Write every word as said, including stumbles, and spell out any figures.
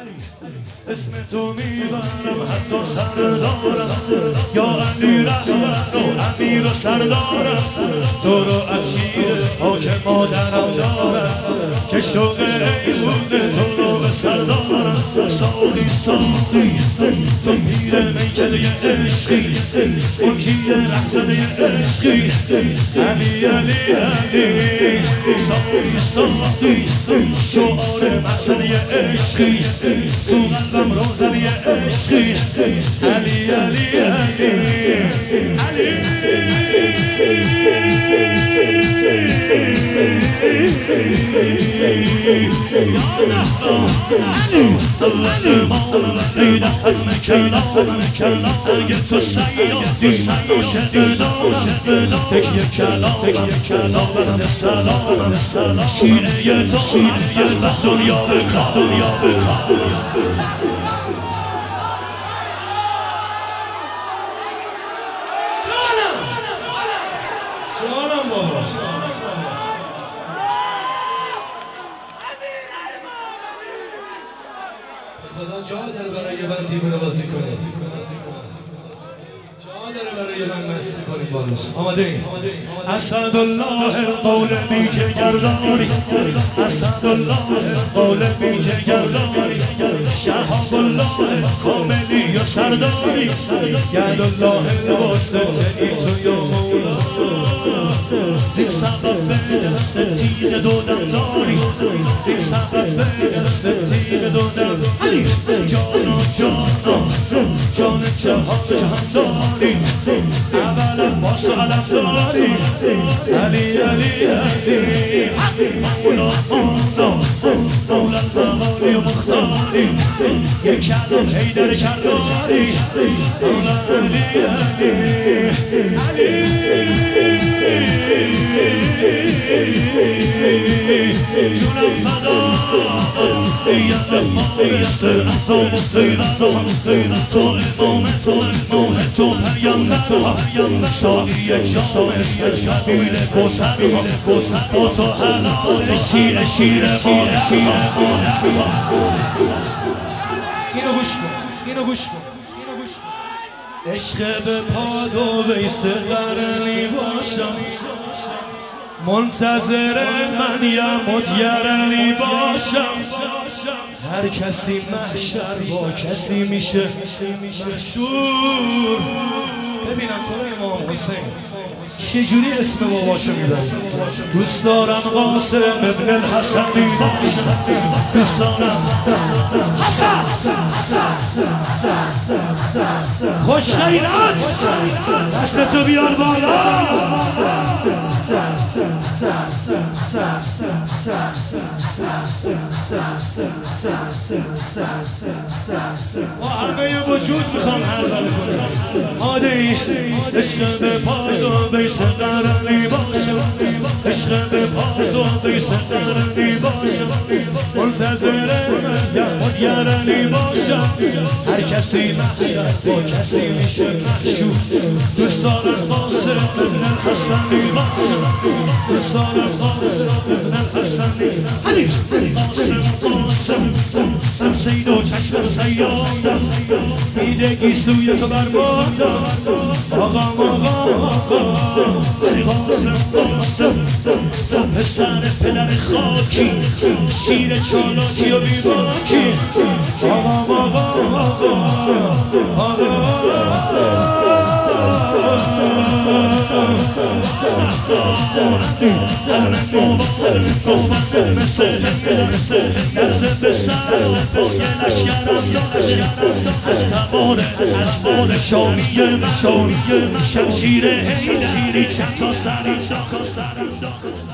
اسم تو میبرم حتی سردارم یا امیر احمد و امیر و سردارم تو رو افشیر پاک مادرم دارم که شوق ایمونه تو رو به سردارم سالی سالی تو پیر میکده عشقی اون کیه رفتده عشقی علی علی علی سالی سالی شعار مقصده عشقی تو قلبم روزنی عشقی علی علی جانم بابا خدا جا داره برای یه بند دیوونه بازی کنه جا داره برای یه بند مستی کنی بالا آماده ای اسدالله قول بیجه گردانی اسدالله قول بیجه گردانی شهاب الله کاملی و سرداری یدالله واسطه ای تو یا مولا زیر سبب دست تیغ دودم داری زیر سبب دست تیغ دودم جانا جانا جان جهان جهان داری اولا باش علم داری علی علی علی مولا مولا مولا زمانی و مختاری یک کلم حیدر کرداری مولا علی علی جونم فدا سیدم فایسته تو مسیح تو مسیح تو امام تو امام تو پیامبر شاهی جامعه شبیل کوثر تو تو حلال شیر شیر بار شیر اینو گوش کن اینو گوش کن عشق به پاد و ویسه قرنی باشم منتظر من یمد یرنی باشم هر کسی محشر با کسی میشه محشور ببینم تو رو امام حسین چجوری اسم باباشو میبری دوست دارم قاسم ابن الحسنی دوست دارم خوش غیرت دستتو بیار بالا با همه وجود میخوام حلقه کنم آدهی عشق به پاد و بیس قرنی باشم عشق به پاد و بیس قرنی باشم منتظر من یمد یرنی باشم هر کسی محشر با کسی میشه محشور دوست دارم قاسم ابن الحسنی باشم دوست دارم قاسم ابن الحسنی علی قاسم قاسم سم سید و چشم سیادم دیدگی سوی تو بربادم آقا آقا آقا قاسم قاسم پسر پدر خاکی شیر چالاکی و بیباکی آقا آقا آقا از شامیه شمشیر حیدری چند تا سری